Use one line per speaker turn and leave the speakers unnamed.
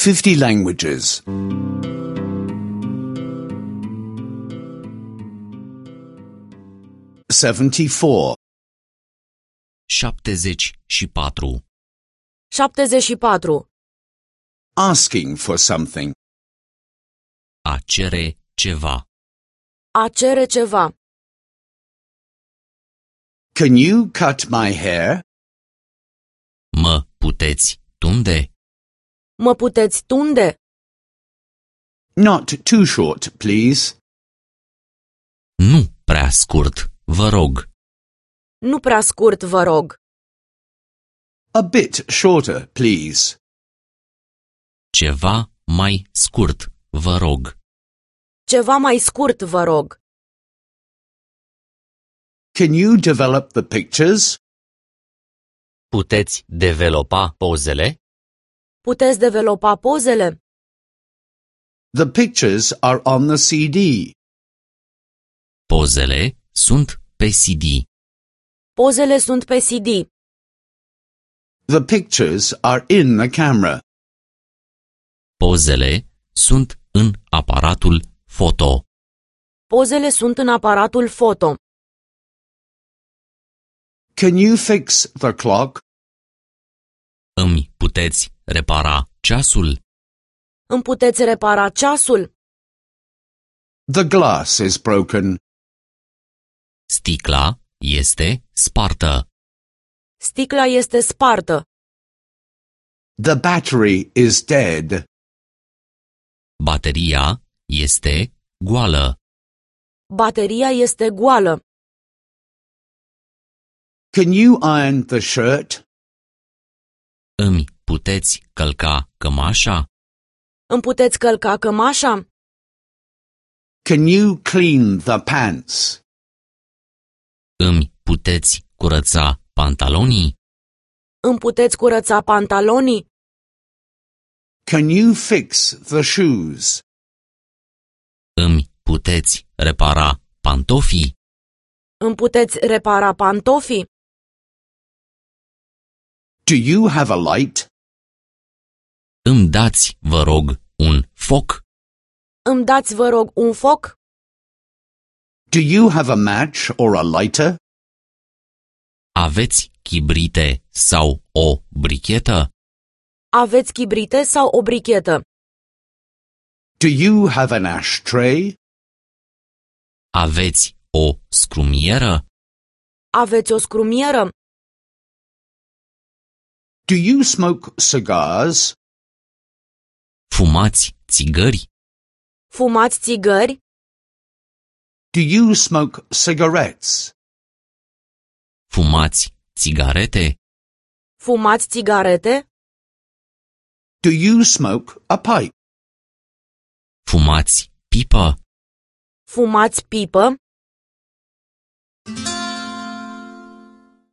50 languages. 74.
74.
74.
Asking for something.
A cere ceva.
A cere ceva.
Can you cut my hair?
Mă puteți tunde?
Mă puteți tunde?
Not too short, please.
Nu prea scurt, vă rog.
Nu prea scurt, vă rog.
A bit shorter, please.
Ceva mai scurt, vă rog.
Ceva mai scurt, vă rog.
Can you develop the pictures?
Puteți developa pozele?
Puteți developa pozele?
The pictures are on the CD.
Pozele sunt pe CD.
Pozele sunt pe CD.
The pictures are in the camera.
Pozele sunt în aparatul foto.
Pozele sunt în aparatul foto.
Can you fix the clock?
Îmi puteți repara ceasul?
Îmi puteți repara ceasul?
The glass is broken.
Sticla este spartă.
Sticla este spartă.
The battery is dead.
Bateria este goală.
Bateria este goală.
Can you iron the shirt?
Îmi puteți călca cămașa?
Îmi puteți călca cămașa?
Can you clean the pants?
Îmi puteți curăța pantalonii?
Îmi puteți curăța pantalonii?
Can you fix the shoes?
Îmi puteți repara pantofii?
Îmi puteți repara pantofii?
Do you have a light?
Îmi dați, vă rog, un foc?
Îmi dați, vă rog, un foc?
Do you have a match or a lighter?
Aveți chibrite sau o brichetă?
Aveți chibrite sau o brichetă?
Do you have an ashtray?
Aveți o scrumieră?
Aveți o scrumieră?
Do you smoke cigars?
Fumați țigări?
Fumați țigări?
Do you smoke cigarettes?
Fumați țigarete?
Fumați țigarete?
Do you smoke a pipe?
Fumați pipă?
Fumați pipă?